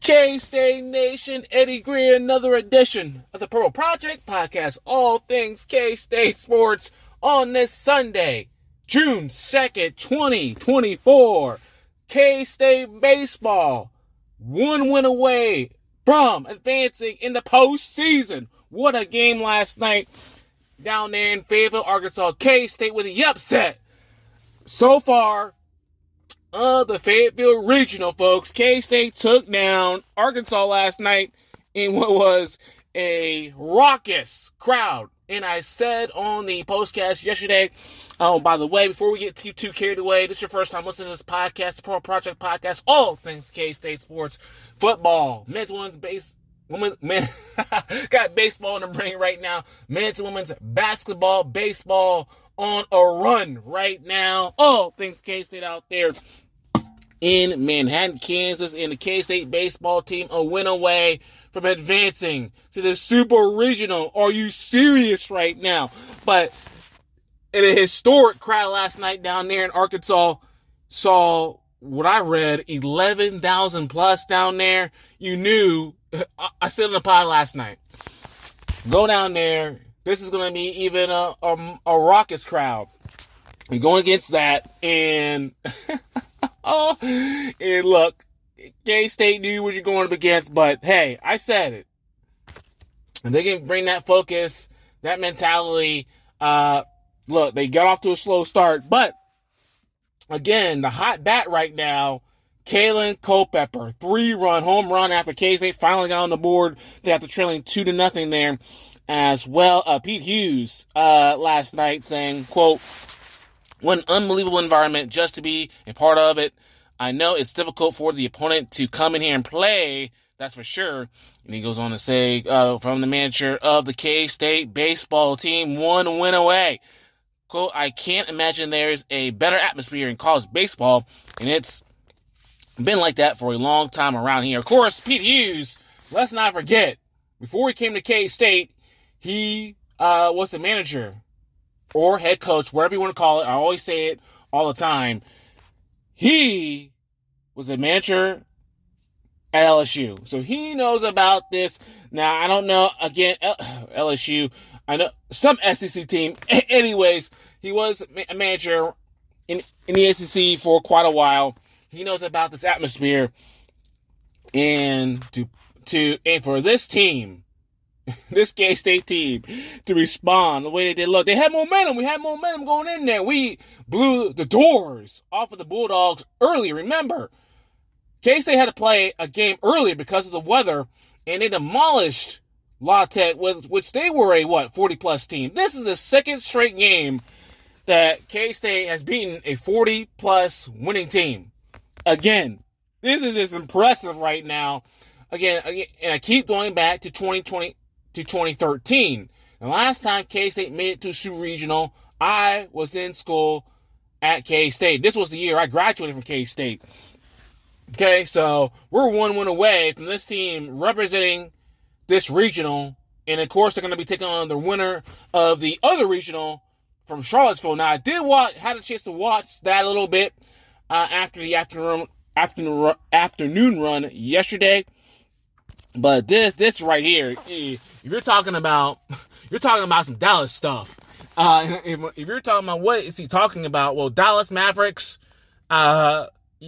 K-State Nation, Eddie Greer, another edition of the Purple Project Podcast, all things K-State sports on this Sunday, June 2nd, 2024. K-State baseball, one win away from advancing in the postseason. What a game last night down there in Fayetteville, Arkansas. K-State with the upset. So far, the Fayetteville Regional, folks. K-State took down Arkansas last night in what was a raucous crowd. And I said on the postcast yesterday, by the way, before we get too carried away, this is your first time listening to this podcast, the Pro Project Podcast, all things K-State sports, football, men's, women's, got baseball in the brain right now, men's and women's basketball, baseball on a run right now. All things K-State out there in Manhattan, Kansas, and the K-State baseball team a win away from advancing to the Super Regional. Are you serious right now? But in a historic crowd last night down there in Arkansas, saw what I read, 11,000 plus down there. You knew, I said on the pod last night, go down there. This is going to be even a raucous crowd. You're going against that, and and look, K-State knew what you're going up against, but hey, I said it. And they can bring that focus, that mentality. Look, they got off to a slow start, but again, the hot bat right now, Kalen Culpepper, 3-run home run after K-State finally got on the board. They have to trailing 2-0 there as well. Pete Hughes last night saying, quote, "What an unbelievable environment just to be a part of it. I know it's difficult for the opponent to come in here and play, that's for sure." And he goes on to say, from the manager of the K-State baseball team, one win away. Quote, "I can't imagine there's a better atmosphere in college baseball, and it's been like that for a long time around here." Of course, Pete Hughes, let's not forget, before he came to K-State, he was the manager or head coach, whatever you want to call it. I always say it all the time. He was the manager at LSU. So he knows about this. Now, I don't know, again, LSU, I know some SEC team. Anyways, he was a manager in the SEC for quite a while. He knows about this atmosphere. And and for this team, this K-State team, to respond the way they did. Look, they had momentum. We had momentum going in there. We blew the doors off of the Bulldogs early. Remember, K-State had to play a game earlier because of the weather, and they demolished La Tech, which they were a, 40-plus team. This is the second straight game that K-State has beaten a 40-plus winning team. Again, this is just impressive right now. Again, and I keep going back to 2020 to 2013. The last time K-State made it to Super Regional, I was in school at K-State. This was the year I graduated from K-State. Okay, so we're one win away from this team representing this regional. And of course, they're going to be taking on the winner of the other regional from Charlottesville. Now, I had a chance to watch that a little bit after the afternoon run yesterday. But this right here, if you're talking about some Dallas stuff. If you're talking about what is he talking about? Well, Dallas Mavericks, they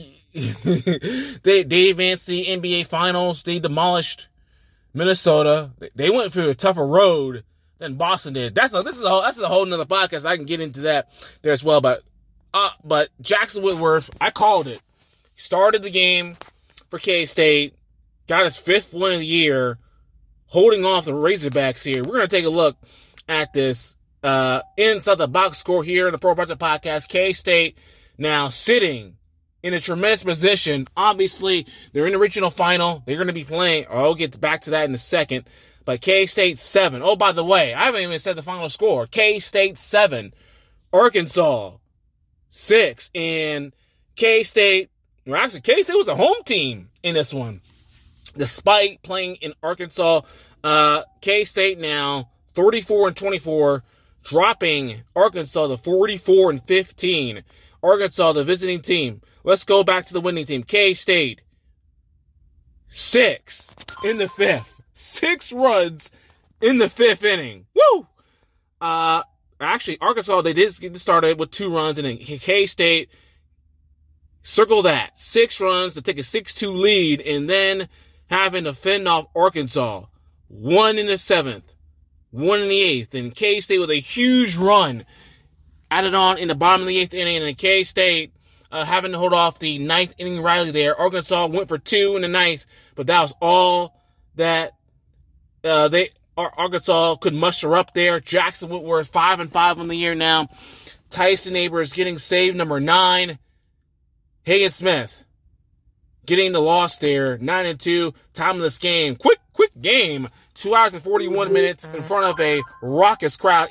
advanced the NBA Finals. They demolished Minnesota. They went through a tougher road than Boston did. That's a whole nother podcast. I can get into that there as well. But Jackson Whitworth, I called it. Started the game for K-State. Got his 5th win of the year, holding off the Razorbacks here. We're going to take a look at this inside the box score here in the Pro Project Podcast. K-State now sitting in a tremendous position. Obviously, they're in the regional final. They're going to be playing. I'll get back to that in a second. But K-State 7. Oh, by the way, I haven't even said the final score. K-State 7. Arkansas 6. And K-State, well, actually, K-State was a home team in this one. Despite playing in Arkansas, K-State now 34-24, dropping Arkansas to 44-15. Arkansas, the visiting team. Let's go back to the winning team. K-State 6 in the 5th. 6 runs in the 5th inning. Woo! Actually, Arkansas, they did get started with 2 runs, and then K-State, circle that. 6 runs to take a 6-2 lead, and then having to fend off Arkansas. 1 in the 7th, 1 in the 8th, and K-State with a huge run added on in the bottom of the 8th inning, and then K-State having to hold off the 9th inning rally there. Arkansas went for 2 in the 9th, but that was all that Arkansas could muster up there. Jackson Whitworth 5-5 on the year now. Tyson Neighbors getting save number 9. Hagen Smith getting the loss there. 9-2. Time of this game. Quick game. 2 hours and 41 minutes in front of a raucous crowd.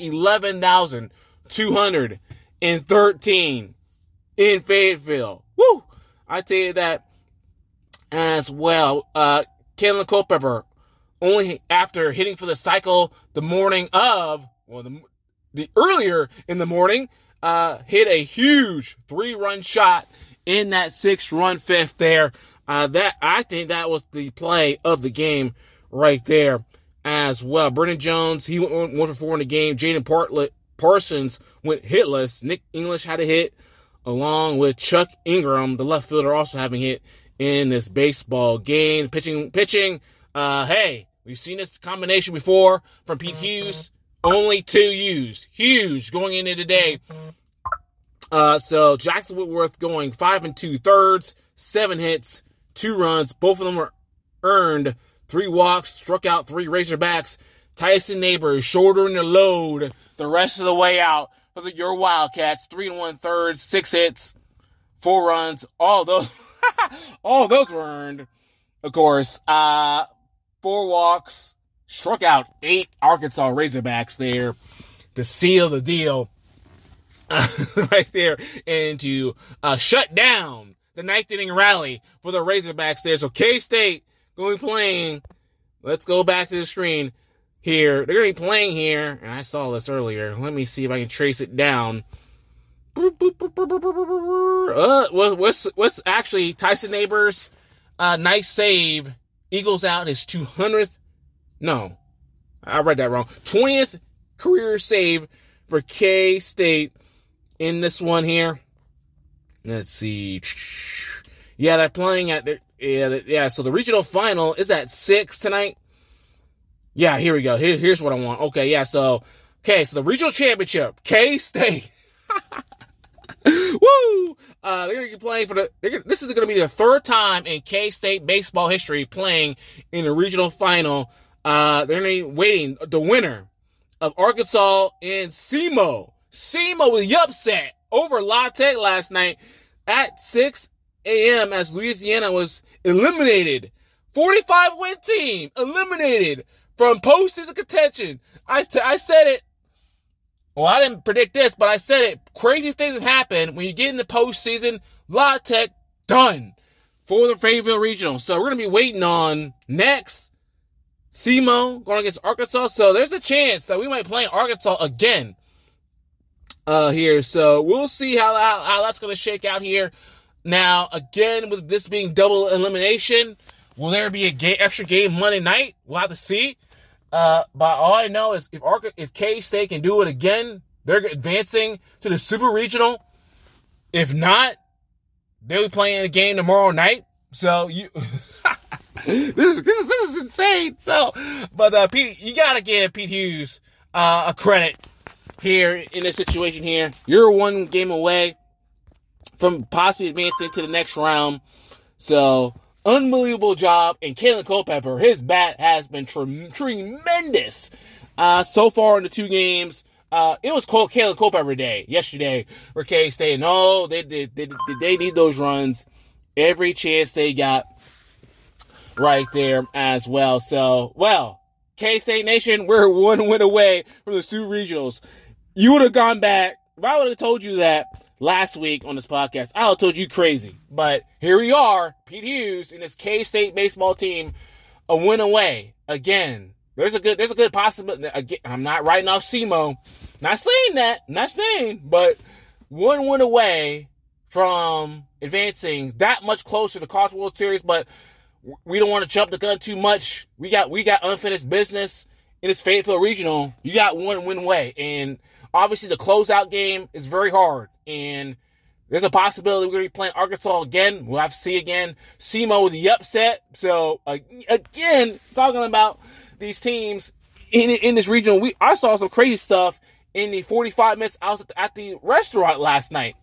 11,213 in Fayetteville. Woo! I tell you that as well. Kalen Culpepper, only after hitting for the cycle the morning of, the earlier in the morning, hit a huge 3-run shot in that 6-run 5th there. I think that was the play of the game right there as well. Brennan Jones, he went 1 for 4 in the game. Jaden Parsons went hitless. Nick English had a hit, along with Chuck Ingram, the left fielder, also having hit in this baseball game. Pitching. Hey, we've seen this combination before from Pete Hughes. Only 2 used. Huge going into today. So Jackson Whitworth going 5 2/3, 7 hits, 2 runs. Both of them were earned. 3 walks, struck out 3 Razorbacks. Tyson Neighbors shouldering the load the rest of the way out for your Wildcats. 3 1/3, 6 hits, 4 runs. All those were earned, of course. 4 walks, struck out 8 Arkansas Razorbacks there to seal the deal right there, and to shut down the 9th inning rally for the Razorbacks there. So K-State going to be playing. Let's go back to the screen here. They're going to be playing here, and I saw this earlier. Let me see if I can trace it down. What's actually Tyson Neighbors' nice save equals out his 200th. No, I read that wrong. 20th career save for K-State in this one here. Let's see. Yeah, they're playing at so the regional final is at 6 tonight. Yeah, here we go. Here's what I want. Okay, so the regional championship, K-State. Woo! They're going to be playing this is going to be the 3rd time in K-State baseball history playing in the regional final. They're going to be waiting the winner of Arkansas and SEMO. SEMO with the upset over La Tech last night at 6 a.m. as Louisiana was eliminated. 45-win team eliminated from postseason contention. I said it. Well, I didn't predict this, but I said it. Crazy things that happen when you get in the postseason. La Tech done for the Fayetteville Regional. So we're going to be waiting on next SEMO going against Arkansas. So there's a chance that we might play Arkansas again here. So we'll see how that's going to shake out here. Now, again, with this being double elimination, will there be extra game Monday night? We'll have to see. But all I know is if K-State can do it again, they're advancing to the Super Regional. If not, they'll be playing a game tomorrow night. So this is insane. So, but Pete, you gotta give Pete Hughes a credit here in this situation here. You're 1 game away from possibly advancing to the next round. So, unbelievable job. And Kalen Culpepper, his bat has been tremendous so far in the 2 games. It was Kalen Culpepper Day yesterday for K-State. No, they need those runs every chance they got right there as well. So, K-State Nation, we're 1 win away from the Super Regionals. You would have gone back. If I would have told you that last week on this podcast, I would have told you crazy. But here we are, Pete Hughes and his K-State baseball team, a win away. Again, there's a good possibility. Again, I'm not writing off SEMO. Not saying, but 1 win away from advancing that much closer to College World Series. But we don't want to jump the gun too much. We got unfinished business in this Fayetteville Regional. You got one win away. And obviously the closeout game is very hard. And there's a possibility we're going to be playing Arkansas again. We'll have to see again. SEMO with the upset. So, again, talking about these teams in this regional, I saw some crazy stuff in the 45 minutes I was at the restaurant last night.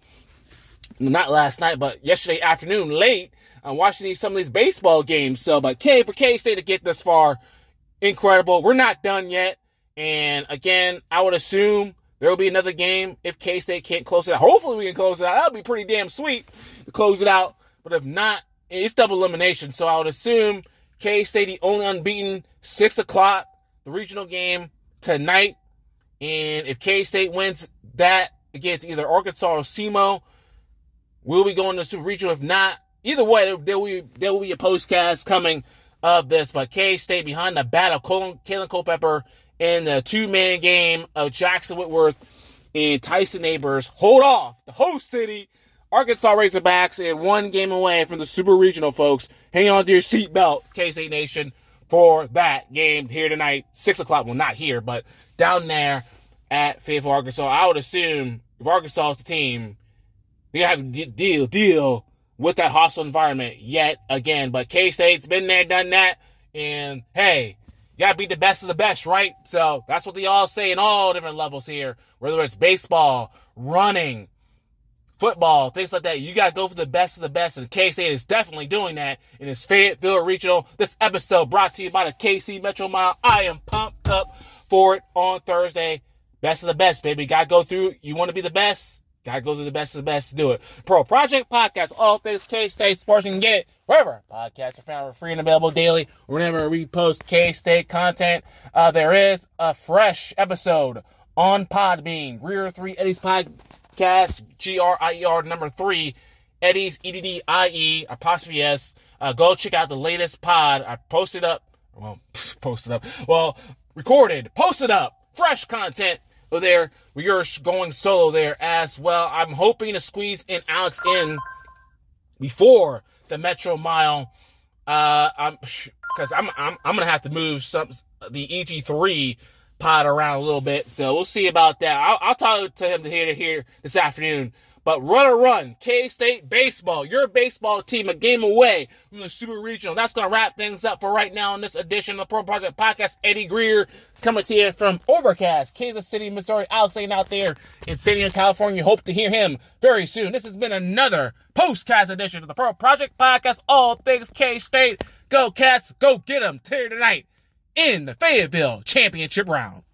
Not last night, but yesterday afternoon, late. I'm watching some of these baseball games. So, but for K-State to get this far, incredible. We're not done yet. And again, I would assume there will be another game if K-State can't close it out. Hopefully we can close it out. That would be pretty damn sweet to close it out. But if not, it's double elimination. So I would assume K-State the only unbeaten, 6 o'clock, the regional game tonight. And if K-State wins that against either Arkansas or SEMO, we'll be going to the Super Regional. If not, either way, there will be a postcast coming of this. But K-State behind the bat of Kalen Culpepper in the two-man game of Jackson Whitworth and Tyson Neighbors. Hold off the host city, Arkansas Razorbacks, and one game away from the Super Regional, folks. Hang on to your seatbelt, K-State Nation, for that game here tonight, 6 o'clock. Well, not here, but down there at Fayetteville, Arkansas. I would assume if Arkansas is the team, they're going to have to deal with that hostile environment yet again. But K-State's been there, done that. And, hey, you got to be the best of the best, right? So that's what they all say in all different levels here. Whether it's baseball, running, football, things like that. You got to go for the best of the best. And K-State is definitely doing that in this Fayetteville Regional. This episode brought to you by the KC Metro Mile. I am pumped up for it on Thursday. Best of the best, baby. Got to go through. You want to be the best? Got to go through the best of the best to do it. Pro Project Podcast, all things K-State sports. You can get it wherever podcasts are found, free and available daily. Whenever we post K-State content, there is a fresh episode on Podbean. Greer 3 Eddie's Podcast, GRIER number 3, Eddie's EDDIE apostrophe S. Go check out the latest pod. I posted up. Recorded, posted up, fresh content there. We're going solo there as well. I'm hoping to squeeze in Alex in before the Metro Mile. Because I'm gonna have to move the EG3 pod around a little bit, so we'll see about that. I'll talk to him here this afternoon. But run, K-State baseball, your baseball team, a game away from the Super Regional. That's going to wrap things up for right now in this edition of the Pro Project Podcast. Eddie Greer coming to you from Overcast, Kansas City, Missouri. Alex Lane out there in San Diego, California. Hope to hear him very soon. This has been another postcast edition of the Pro Project Podcast. All things K-State. Go Cats, go get them here tonight in the Fayetteville Championship round.